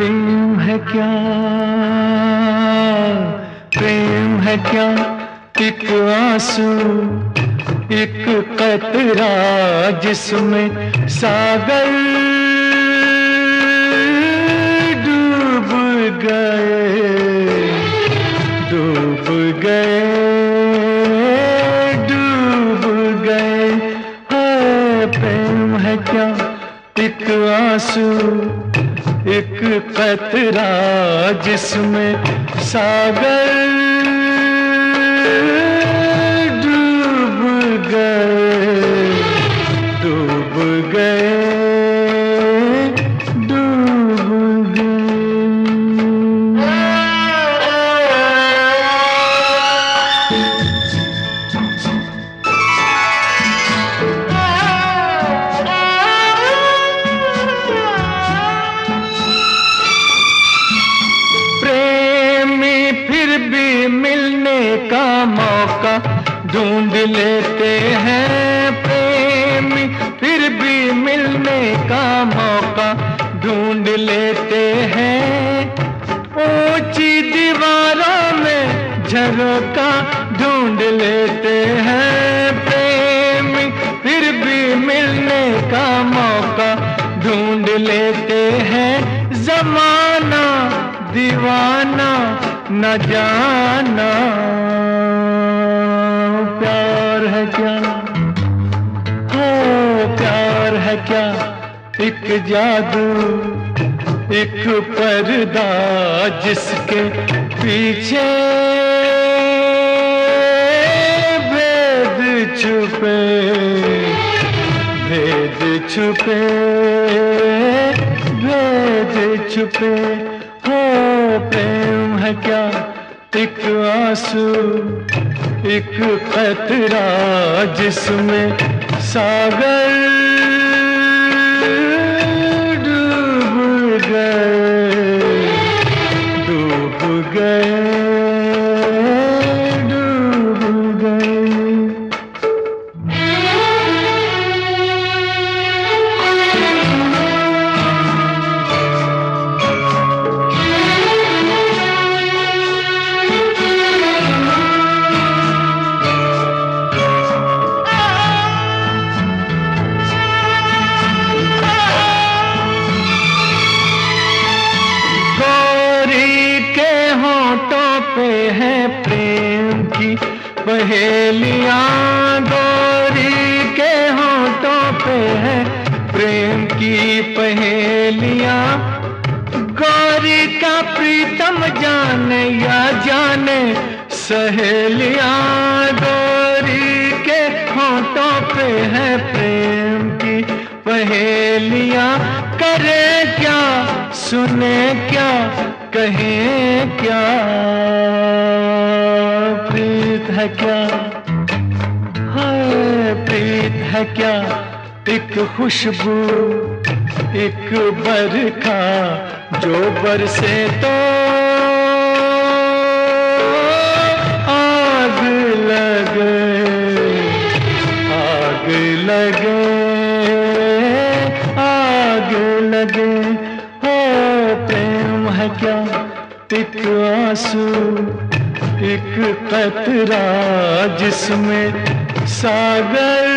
प्रेम है क्या, प्रेम है क्या, एक आंसू एक कतरा जिसमें सागर डूब गए, डूब गए, डूब गए। है प्रेम है क्या, एक आंसू एक कतरा जिसमें सागर डूब गए, डूब गए, डूब गए। मिलने का मौका ढूंढ लेते हैं, प्रेमी फिर भी मिलने का मौका ढूंढ लेते हैं। ऊंची दीवारों में झरोका ढूंढ लेते हैं, प्रेमी फिर भी मिलने का मौका ढूंढ लेते हैं। जमाना दीवाना न जाना, प्यार है क्या, हो प्यार है क्या, एक जादू एक पर्दा जिसके पीछे भेद छुपे, भेद छुपे, भेद छुपे। हो प्रेम है क्या, एक आंसू एक कतरा जिसमें सागर डूब गए, डूब गए, डूब गए। पे है प्रेम की पहेलियां, गोरी के होठों पे है प्रेम की पहेलियां। गोरी का प्रीतम जाने या जाने सहेलियां, गोरी के होठों पे है प्रेम की पहेलियां। करे क्या, सुने क्या, कहें क्या, प्रीत है क्या, है प्रीत है क्या, एक खुशबू एक बरखा जो बरसे तो आग लगे, आग लगे, आग लगे। हो प्रेम है क्या, एक आंसू एक कतरा जिसमें सागर